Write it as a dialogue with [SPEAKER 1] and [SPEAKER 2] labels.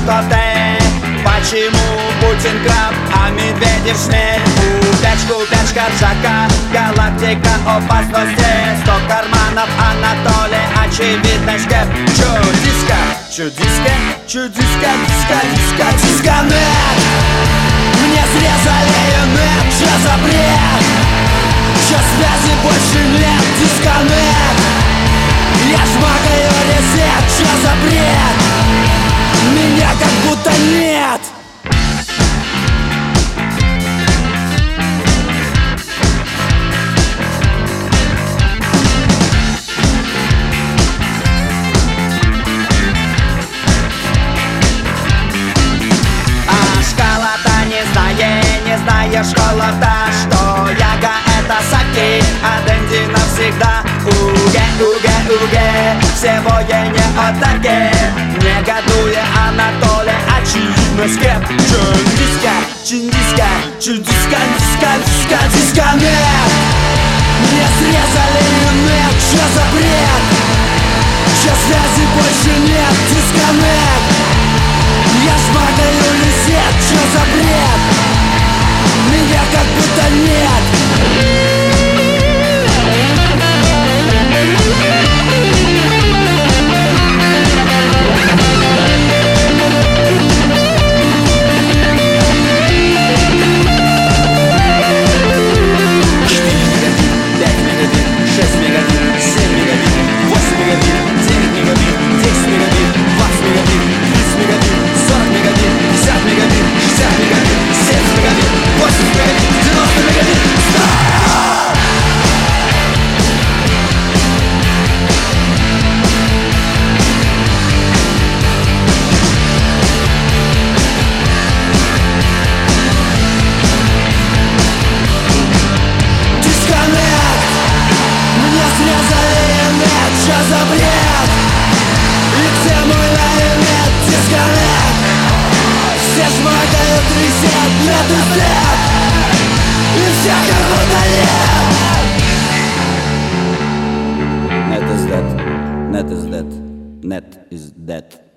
[SPEAKER 1] коты? Почему Путин краб, а медведи шмель? Упячка Джака, галактика опасности. 100 карманов Анатолий, очевидно шкет. Чудиска, дисконнект. Мне срезали нет, что за бред? Чё связи больше нет, дисконнект. Я жмакаю ресет, что за бред? Меня как будто нет. Не знаешь школа-то, что Яга это Саки, а Дэнди навсегда. Уге, все военные атаки. Негодуя Анатолий, очевидно скеп. Чудиска, дисконнект. Мне срезали нет, что за бред? Чё связи больше нет, дисконнект. Я шмакаю лисет, что за бред? Меня как будто нет. Net is dead. Net is dead.